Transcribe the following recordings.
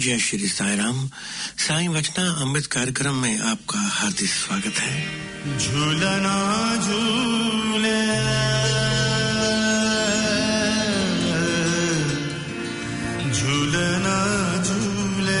जय श्री साई राम। साई वचना अमृत कार्यक्रम में आपका हार्दिक स्वागत है। झूलना झूले झूलना झूले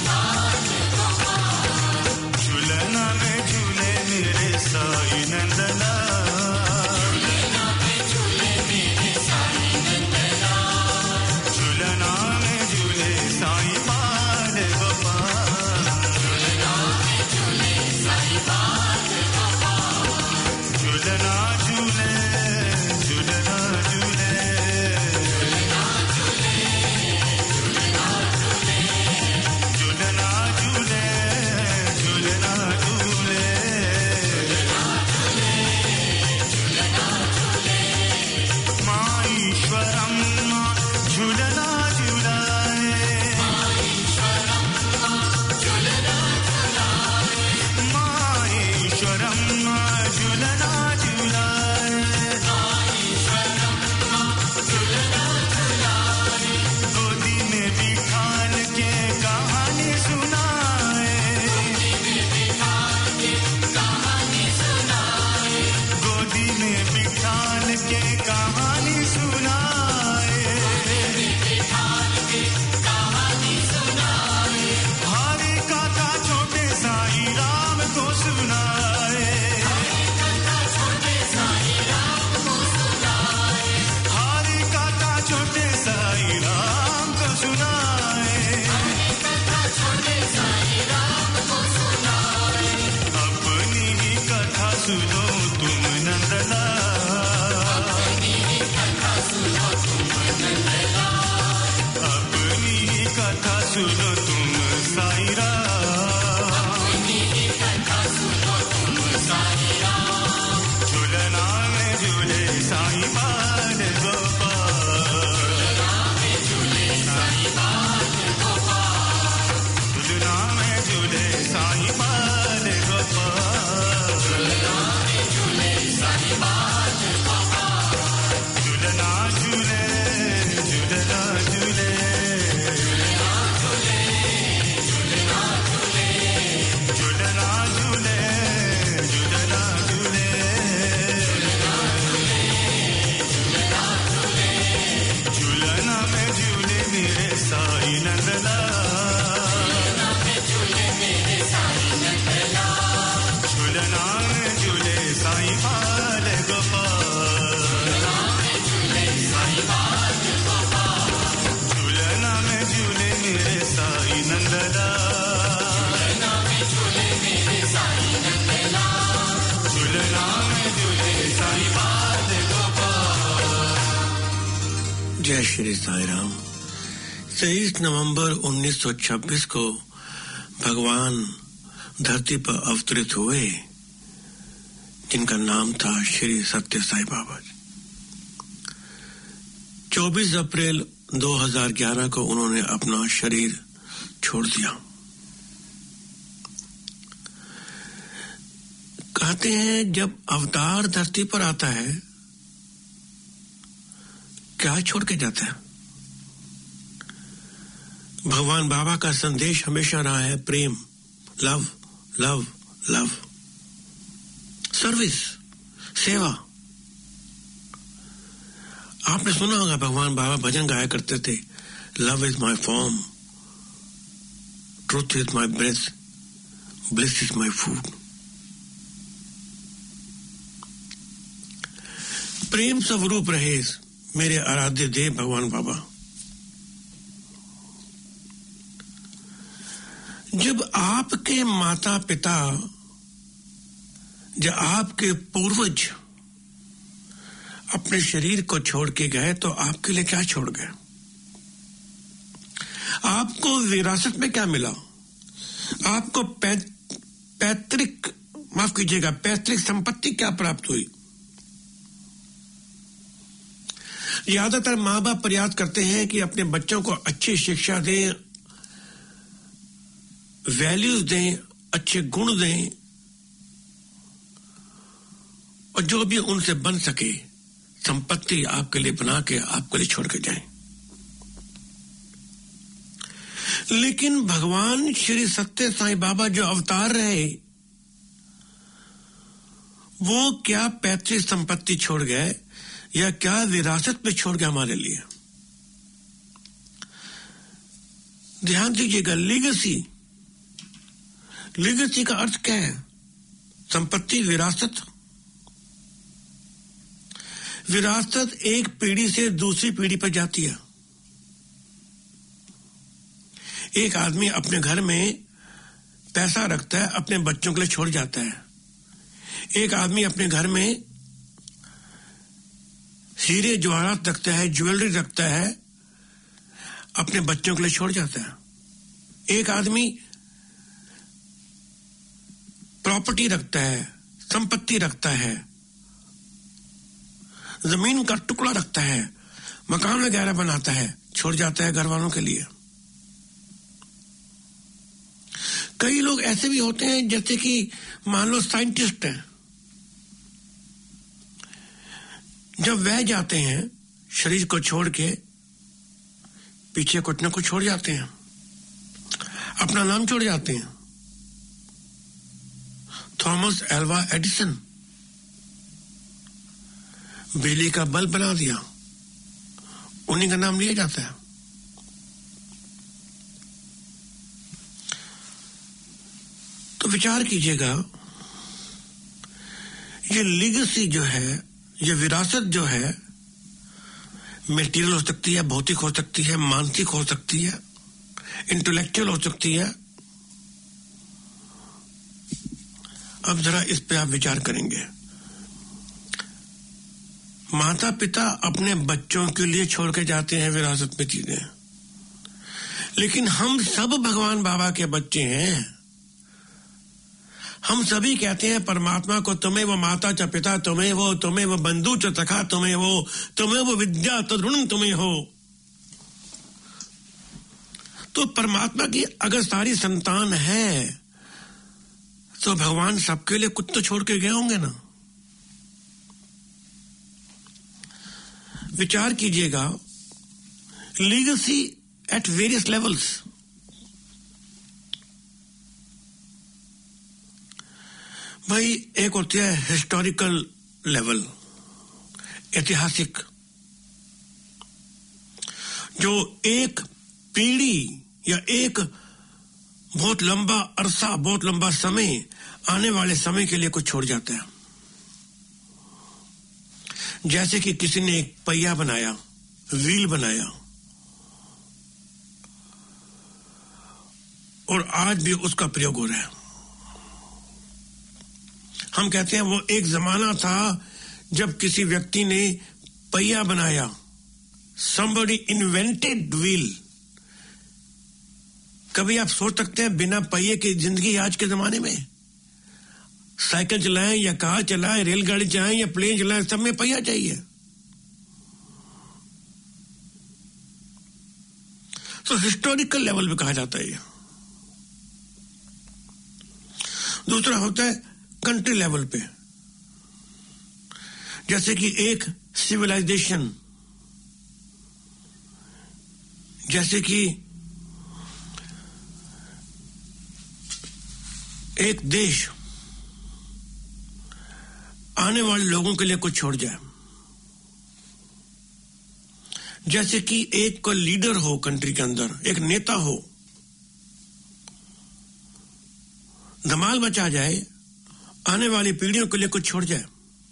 Nandana सुनो तुम साईरा, अपनी कथा सुनो तुम साईरा, झूलना में झूले साईं बाल गोपाल, झूलना में झूले साईं बाल गोपाल, झूलना में झूले साईं बाल गोपाल, झूलना में झूले साईं बाल गोपाल, झूलना झूले झूलना झूले, झूलना झूले झूलना झूले, झूलना झूले झूलना झूले, झूलना झूले झूलना में झूले मेरे साईं नंदलाल, झूलना में झूले मेरे साईं नंदलाल, झूलना में झूले साईं बाल गोपाल, झूलना में झूले साईं बाल गोपाल, झूलना में झूले मेरे साईं नंदलाल, झूलना में झूले मेरे साईं नंदलाल, झूलना में झूले साईं बाल गोपाल। जय श्री साई राम। 23 नवंबर 1926 को भगवान धरती पर अवतरित हुए, जिनका नाम था श्री सत्य साई बाबा। 24 अप्रैल 2011 को उन्होंने अपना शरीर छोड़ दिया। कहते हैं जब अवतार धरती पर आता है, क्या छोड़ के जाता है? भगवान बाबा का संदेश हमेशा रहा है प्रेम, लव लव लव, सर्विस, सेवा। आपने सुना होगा भगवान बाबा भजन गाया करते थे, love is my form, truth is my breath, bliss is my food. प्रेम स्वरूप रहे मेरे आराध्य देव भगवान बाबा। जब आपके माता पिता, जब आपके पूर्वज अपने शरीर को छोड़ के गए तो आपके लिए क्या छोड़ गए? आपको विरासत में क्या मिला? आपको पैतृक संपत्ति क्या प्राप्त हुई? ज्यादातर माँ बाप प्रयास करते हैं कि अपने बच्चों को अच्छी शिक्षा दें, वैल्यूज दें, अच्छे गुण दें, और जो भी उनसे बन सके संपत्ति आपके लिए बना के आपके लिए छोड़ के जाएं। लेकिन भगवान श्री सत्य साईं बाबा जो अवतार रहे, वो क्या पैतृक संपत्ति छोड़ गए या क्या विरासत में छोड़ गए हमारे लिए? ध्यान दीजिएगा, लीगेसी का अर्थ क्या है? संपत्ति, विरासत। विरासत एक पीढ़ी से दूसरी पीढ़ी पर जाती है। एक आदमी अपने घर में पैसा रखता है, अपने बच्चों के लिए छोड़ जाता है। एक आदमी अपने घर में हीरे जवाहरात रखता है, ज्वेलरी रखता है, अपने बच्चों के लिए छोड़ जाता है। एक आदमी प्रॉपर्टी रखता है, संपत्ति रखता है, जमीन का टुकड़ा रखता है, मकान वगैरह बनाता है, छोड़ जाता है घर वालों के लिए। कई लोग ऐसे भी होते हैं जैसे कि मान लो साइंटिस्ट हैं, जब वह जाते हैं शरीर को छोड़ के पीछे कुछ न कुछ छोड़ जाते हैं, अपना नाम छोड़ जाते हैं। थॉमस एल्वा एडिसन बिजली का बल्ब बना दिया, उन्हीं का नाम लिया जाता है। तो विचार कीजिएगा, ये लीगेसी जो है, ये विरासत जो है, मटेरियल हो सकती है, भौतिक हो सकती है, मानसिक हो सकती है, इंटेलेक्चुअल हो सकती है। अब जरा इस पे आप विचार करेंगे। माता पिता अपने बच्चों के लिए छोड़ के जाते हैं विरासत में चीजें, लेकिन हम सब भगवान बाबा के बच्चे हैं। हम सभी कहते हैं परमात्मा को तुम्हें वो माता च पिता तुम्हें वो बंधु च सखा तुम्हें वो विद्या तरुण तुम्हें हो। तो परमात्मा की अगर सारी संतान है तो भगवान सबके लिए कुछ तो छोड़ के गए होंगे ना। विचार कीजिएगा, लीगेसी एट वेरियस लेवल्स। भाई एक होती है हिस्टोरिकल लेवल, ऐतिहासिक, जो एक पीढ़ी या एक बहुत लंबा अरसा, बहुत लंबा समय, आने वाले समय के लिए कुछ छोड़ जाता है। जैसे कि किसी ने एक पहिया बनाया, व्हील बनाया, और आज भी उसका प्रयोग हो रहा है। हम कहते हैं वो एक जमाना था जब किसी व्यक्ति ने पहिया बनाया, somebody invented wheel। कभी आप सोच सकते हैं बिना पहिए की जिंदगी आज के जमाने में? साइकिल चलाएं या कार चलाएं, रेलगाड़ी चलाएं या प्लेन चलाएं, सब में पहिया चाहिए। तो हिस्टोरिकल लेवल पे कहा जाता है। दूसरा होता है कंट्री लेवल पे, जैसे कि एक सिविलाइजेशन, जैसे कि एक देश आने वाले लोगों के लिए कुछ छोड़ जाए। जैसे कि एक कोई लीडर हो कंट्री के अंदर, एक नेता हो, धमाल मचा जाए, आने वाली पीढ़ियों के लिए कुछ छोड़ जाए।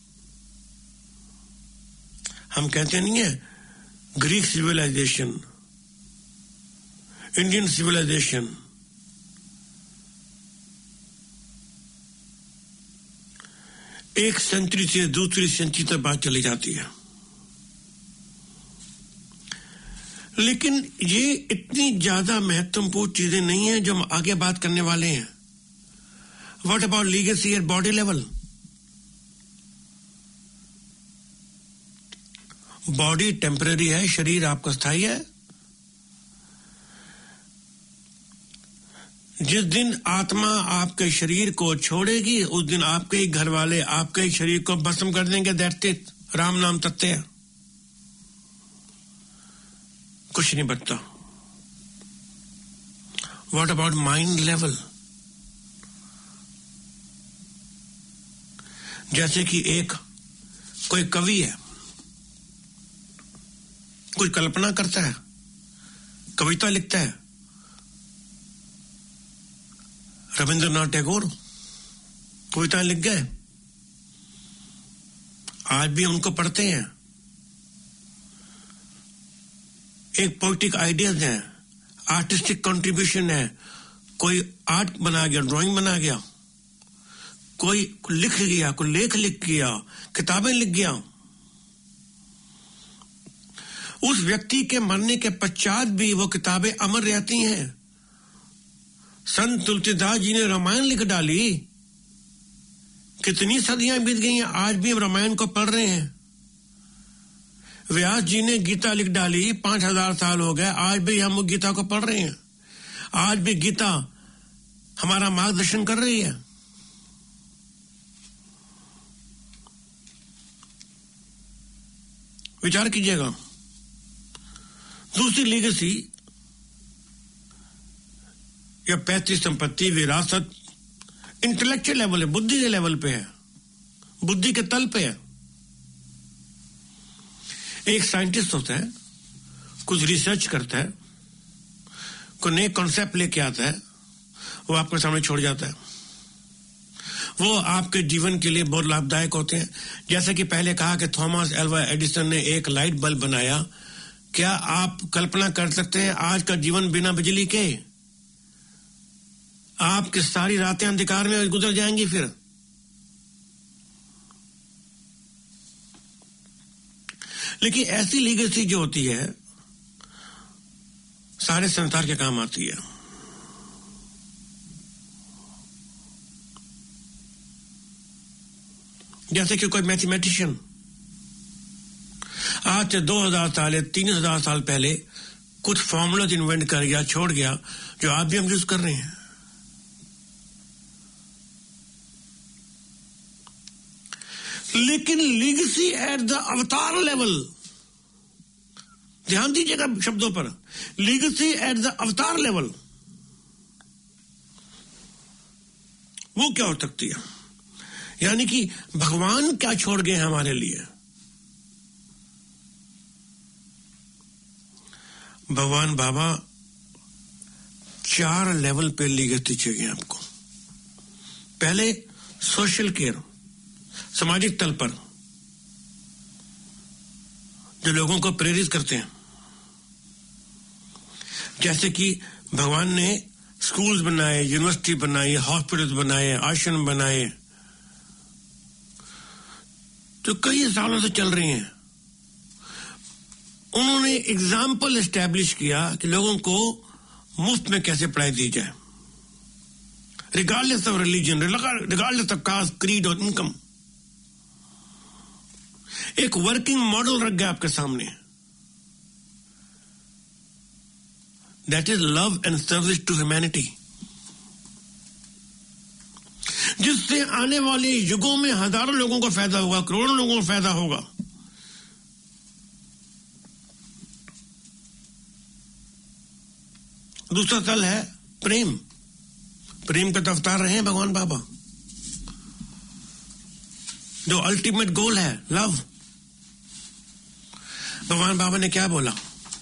हम कहते नहीं है ग्रीक सिविलाइजेशन, इंडियन सिविलाइजेशन, एक सेंचुरी से दूसरी सेंचुरी तक बात चली जाती है। लेकिन ये इतनी ज्यादा महत्वपूर्ण चीजें नहीं है जो हम आगे बात करने वाले हैं। What about legacy at body level? Body temporary है, शरीर आपका स्थायी है। जिस दिन आत्मा आपके शरीर को छोड़ेगी उस दिन आपके ही घर वाले आपके शरीर को भस्म कर देंगे। That's it. राम नाम तत्व है, कुछ नहीं बचता। What about mind level? जैसे कि एक कोई कवि है, कोई कल्पना करता है, कविता लिखता है। रविंद्रनाथ टैगोर कविताएं लिख गए, आज भी उनको पढ़ते हैं। एक पोएटिक आइडियाज है, आर्टिस्टिक कंट्रीब्यूशन है। कोई आर्ट बना गया, ड्राइंग बना गया, कोई लिख गया, कोई लेख लिख गया, किताबें लिख गया। उस व्यक्ति के मरने के पश्चात भी वो किताबें अमर रहती हैं। संत तुलसीदास जी ने रामायण लिख डाली, कितनी सदियां बीत गई हैं, आज भी हम रामायण को पढ़ रहे हैं। व्यास जी ने गीता लिख डाली, 5000 साल हो गए, आज भी हम गीता को पढ़ रहे हैं। आज भी गीता हमारा मार्गदर्शन कर रही है। विचार कीजिएगा। दूसरी लीगेसी या पैतृक संपत्ति, विरासत, इंटेलेक्चुअल लेवल है, बुद्धि के लेवल पे है, बुद्धि के तल पे है। एक साइंटिस्ट होता है, कुछ रिसर्च करता है, कोई नए कॉन्सेप्ट लेके आता है, वो आपके सामने छोड़ जाता है। वो आपके जीवन के लिए बहुत लाभदायक होते हैं। जैसे कि पहले कहा कि थॉमस एल्वा एडिसन ने एक लाइट बल्ब बनाया। क्या आप कल्पना कर सकते हैं आज का जीवन बिना बिजली के? आपकी सारी रातें अंधकार में गुजर जाएंगी। फिर लेकिन ऐसी लीगेसी जो होती है, सारे संसार के काम आती है। जैसे कि कोई मैथमेटिशियन आज से 2000 साल या 3000 साल पहले कुछ फॉर्मूला इन्वेंट कर गया, छोड़ गया, जो आज भी हम यूज कर रहे हैं। लेकिन legacy at the avatar level, ध्यान दीजिएगा शब्दों पर, legacy at the avatar level, वो क्या हो सकती है? यानी कि भगवान क्या छोड़ गए हमारे लिए? भगवान बाबा 4 लेवल पे लीगेसी चाहिए आपको। पहले सोशल केयर, सामाजिक तल पर जो लोगों को प्रेरित करते हैं, जैसे कि भगवान ने स्कूल्स बनाए, यूनिवर्सिटी बनाई, हॉस्पिटल्स बनाए, आश्रम बनाए, जो कई सालों से चल रही हैं। उन्होंने एग्जाम्पल एस्टैब्लिश किया कि लोगों को मुफ्त में कैसे पढ़ाई दी जाए, regardless of religion, regardless of caste, creed और इनकम। एक वर्किंग मॉडल रख गया आपके सामने, that is love and service to humanity, जिससे आने वाले युगों में हजारों लोगों को फायदा होगा, करोड़ों लोगों को फायदा होगा। दूसरा तल है प्रेम। प्रेम का अवतार रहे हैं भगवान बाबा, जो अल्टीमेट गोल है लव। भगवान बाबा ने क्या बोला?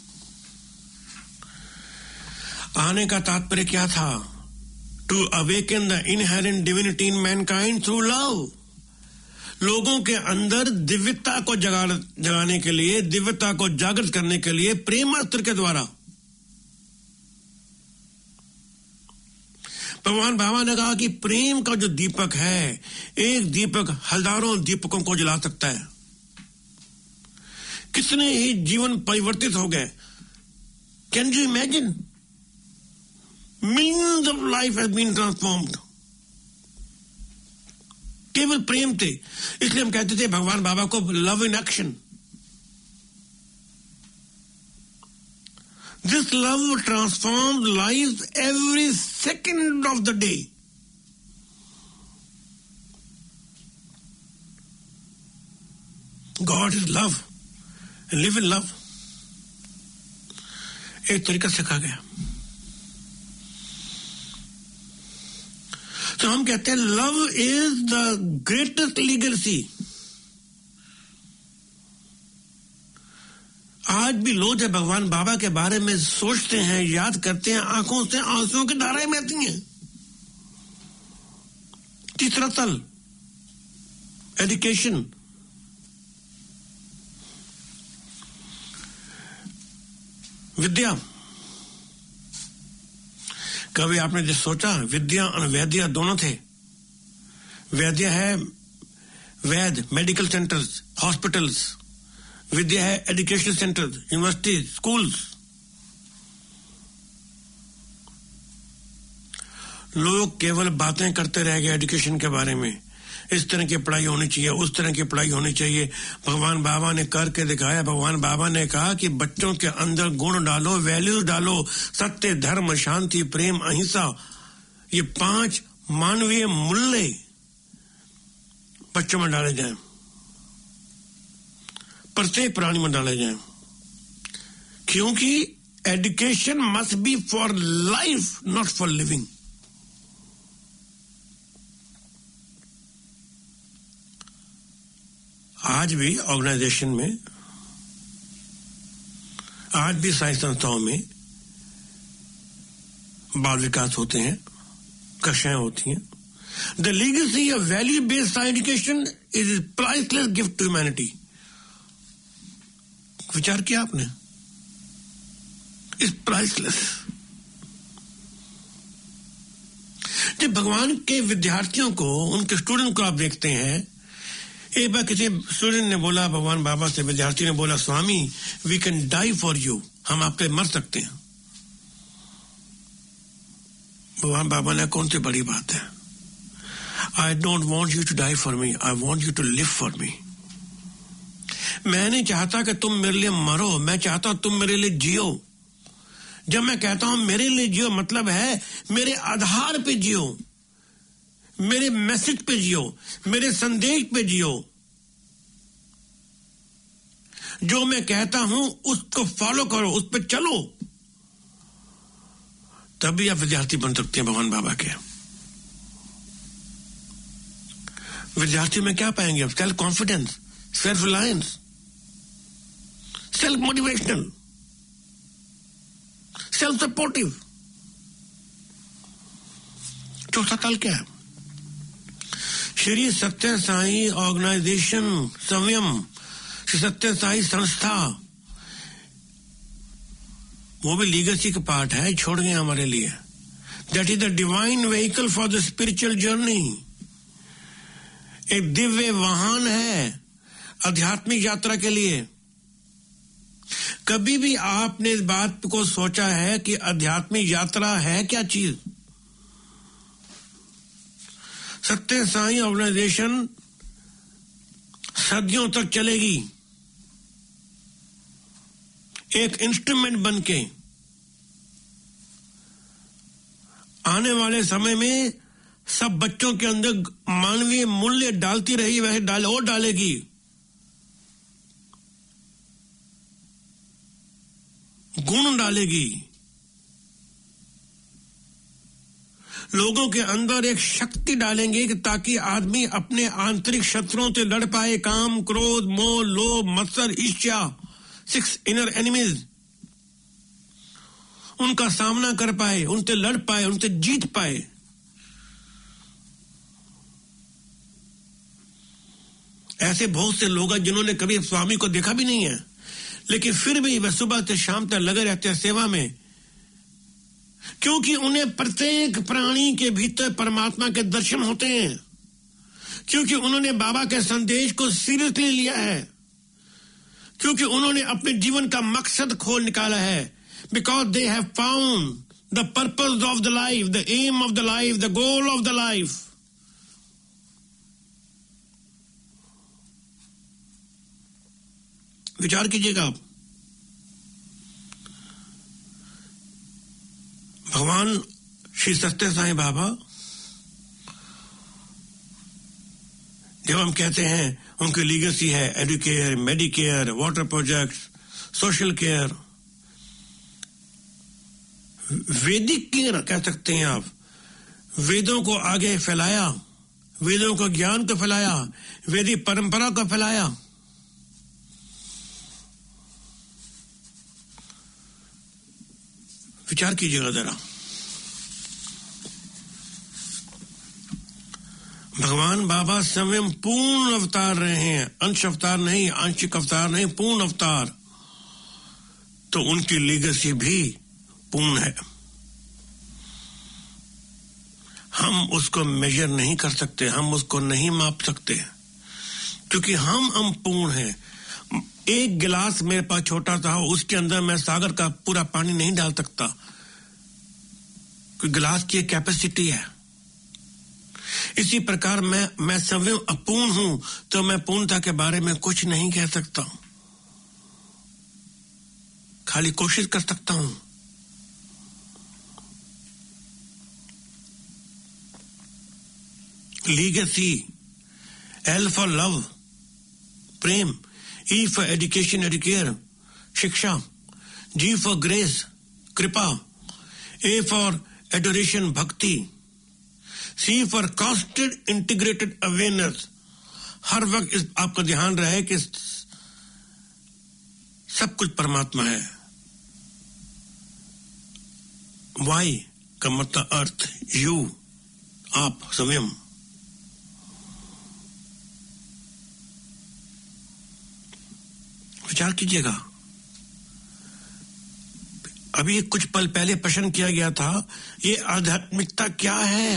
आने का तात्पर्य क्या था? To awaken the inherent divinity in mankind through love. लोगों के अंदर दिव्यता को जगाने के लिए, दिव्यता को जागृत करने के लिए प्रेमास्त्र के द्वारा। भगवान बाबा ने कहा कि प्रेम का जो दीपक है, एक दीपक हजारों दीपकों को जला सकता है। कितने ही जीवन परिवर्तित हो गए। Can you imagine? Millions of life has been transformed केवल प्रेम थे। इसलिए हम कहते थे भगवान बाबा को love in action. This love transforms lives every second of the day. God is love and live in love. एक तरीका सिखा गया। तो हम कहते हैं love is the greatest legacy. आज भी लोग जब भगवान बाबा के बारे में सोचते हैं, याद करते हैं, आंखों से आंसुओं की धाराएं बहती हैं। तीसरा तल एजुकेशन। विद्या। कभी आपने जो सोचा विद्या और वैद्या दोनों थे? वैद्य है वैद, मेडिकल सेंटर्स, हॉस्पिटल्स। विद्या है एजुकेशनल सेंटर्स, यूनिवर्सिटीज, स्कूल्स। लोग केवल बातें करते रह गए एजुकेशन के बारे में। इस तरह की पढ़ाई होनी चाहिए, उस तरह की पढ़ाई होनी चाहिए। भगवान बाबा ने करके दिखाया। भगवान बाबा ने कहा कि बच्चों के अंदर गुण डालो, वैल्यूज डालो, सत्य, धर्म, शांति, प्रेम, अहिंसा, ये 5 मानवीय मूल्य बच्चों में डाले जाएं, प्रत्येक प्राणी में डाले जाएं। क्योंकि education must be for life, not for living. आज भी ऑर्गेनाइजेशन में, आज भी सारी संस्थाओं में बाल विकास होते हैं, कक्षाएं होती हैं। The legacy of value based education is priceless gift to humanity. विचार किया आपने? Is priceless. जब भगवान के विद्यार्थियों को, उनके स्टूडेंट को आप देखते हैं, एक बार किसी स्टूडेंट ने बोला भगवान बाबा से, विद्यार्थी ने बोला, Swami we can die for you, हम आपके मर सकते हैं। भगवान बाबा ने कौन सी बड़ी बात है? I don't want you to die for me, I want you to live for me. मैं नहीं चाहता कि तुम मेरे लिए मरो, मैं चाहता हूं तुम मेरे लिए जियो। जब मैं कहता हूं मेरे लिए जियो, मतलब है मेरे आधार पे जियो, मेरे मैसेज पे जियो, मेरे संदेश पे जियो। जो मैं कहता हूं उसको फॉलो करो, उस पर चलो, तभी आप विद्यार्थी बन सकते हैं भगवान बाबा के। विद्यार्थी में क्या पाएंगे आप? Self confidence, self reliance, self motivational, self supportive. चौथा ताल क्या है? श्री सत्य साई ऑर्गेनाइजेशन संयम, श्री सत्य साई संस्था, वो भी लीगेसी का पार्ट है, छोड़ गए हमारे लिए। That is the divine vehicle for the spiritual journey. एक दिव्य वाहन है आध्यात्मिक यात्रा के लिए। कभी भी आपने इस बात को सोचा है कि आध्यात्मिक यात्रा है क्या चीज? सत्य साई ऑर्गेनाइजेशन सदियों तक चलेगी, एक इंस्ट्रूमेंट बनके। आने वाले समय में सब बच्चों के अंदर मानवीय मूल्य डालती रही, वैसे और डालेगी। गुण डालेगी। लोगों के अंदर एक शक्ति डालेंगे कि ताकि आदमी अपने आंतरिक शत्रुओं से लड़ पाए। काम, क्रोध, मोह, लोभ, मत्सर, ईर्ष्या, 6 इनर एनिमीज, उनका सामना कर पाए, उनसे लड़ पाए, उनसे जीत पाए। ऐसे बहुत से लोग हैं जिन्होंने कभी स्वामी को देखा भी नहीं है, लेकिन फिर भी वह सुबह से शाम तक लगे रहते हैं सेवा में, क्योंकि उन्हें प्रत्येक प्राणी के भीतर परमात्मा के दर्शन होते हैं, क्योंकि उन्होंने बाबा के संदेश को सीरियसली लिया है, क्योंकि उन्होंने अपने जीवन का मकसद खोज निकाला है। Because they have found the purpose of the life, the aim of the life, the goal of the life. विचार कीजिएगा आप। भगवान श्री सत्य साईं बाबा, जब हम कहते हैं उनकी लीगेसी है educare, medicare, water project, social care, Vedic care कह सकते हैं आप। वेदों को आगे फैलाया, वेदों को ज्ञान को फैलाया, वैदिक परंपरा को फैलाया। विचार कीजिएगा जरा। भगवान बाबा स्वयं पूर्ण अवतार रहे हैं, अंश अवतार नहीं, आंशिक अवतार नहीं, पूर्ण अवतार। तो उनकी लीगेसी भी पूर्ण है। हम उसको मेजर नहीं कर सकते, हम उसको नहीं माप सकते, क्योंकि हम पूर्ण हैं। एक गिलास मेरे पास छोटा सा हो, उसके अंदर मैं सागर का पूरा पानी नहीं डाल सकता, क्योंकि गिलास की एक कैपेसिटी है। इसी प्रकार मैं स्वयं अपूर्ण हूं, तो मैं पूर्णता के बारे में कुछ नहीं कह सकता, खाली कोशिश कर सकता हूं। लीगेसी, एल फॉर लव, प्रेम, ई फॉर एजुकेशन, एडुकेयर, शिक्षा, जी फॉर ग्रेस, कृपा, ए फॉर एडोरेशन, भक्ति, C for constant integrated awareness. हर वक्त आपका ध्यान रहे कि सब कुछ परमात्मा है। वाई का मतलब अर्थ, यू, आप स्वयं। विचार कीजिएगा। अभी कुछ पल पहले प्रश्न किया गया था, ये आध्यात्मिकता क्या है?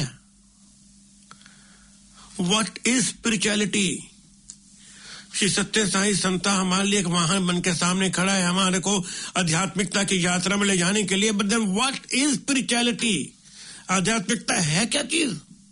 What is spirituality? श्री सत्य साई संता हमारे लिए एक वाहन बन के सामने खड़ा है, हमारे को आध्यात्मिकता की यात्रा में ले जाने के लिए। But then what is spirituality? आध्यात्मिकता है क्या चीज?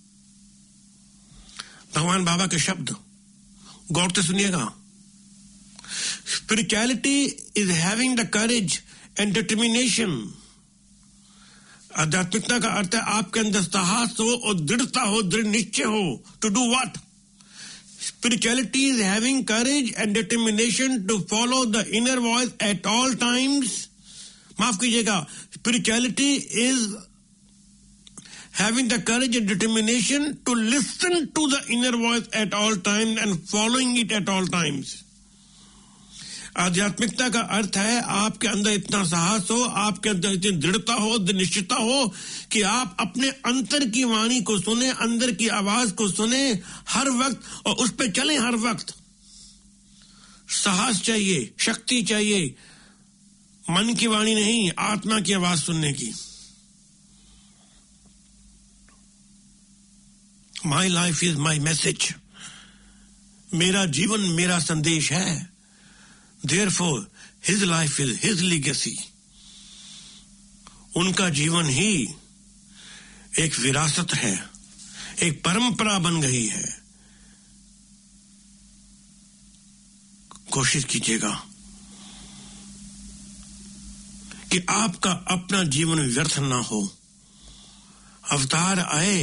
भगवान बाबा के शब्द गौर से सुनिएगा. Spirituality is having the courage and determination. आध्यात्मिकता का अर्थ है आपके अंदर साहस हो और दृढ़ता हो, दृढ़ निश्चय हो. To do what? Spirituality is having courage and determination to follow the inner voice at all times. माफ कीजिएगा, spirituality is having the courage and determination to listen to the inner voice at all times and following it at all times. आध्यात्मिकता का अर्थ है आपके अंदर इतना साहस हो, आपके अंदर इतनी दृढ़ता हो, निश्चितता हो कि आप अपने अंतर की वाणी को सुने, अंदर की आवाज को सुने हर वक्त और उस पे चलें हर वक्त. साहस चाहिए, शक्ति चाहिए, मन की वाणी नहीं, आत्मा की आवाज सुनने की. My life is my message. मेरा जीवन मेरा संदेश है. Therefore, his life is his legacy. उनका जीवन ही एक विरासत है, एक परंपरा बन गई है. कोशिश कीजिएगा कि आपका अपना जीवन व्यर्थ ना हो. अवतार आए,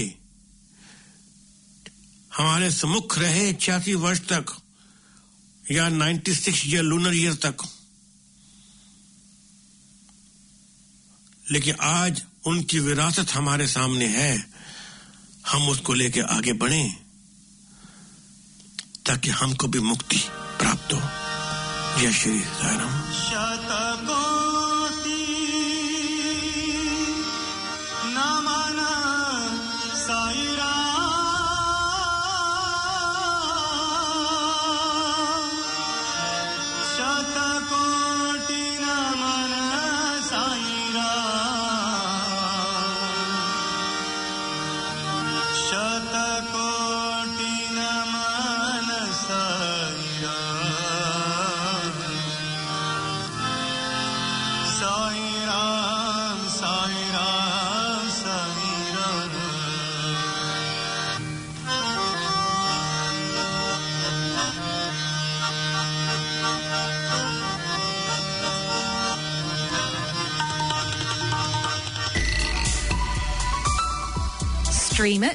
हमारे सम्मुख रहे 86 वर्ष तक या 96 या लूनर ईयर तक, लेकिन आज उनकी विरासत हमारे सामने है. हम उसको लेके आगे बढ़ें ताकि हमको भी मुक्ति प्राप्त हो. जय श्री साई राम. Stream it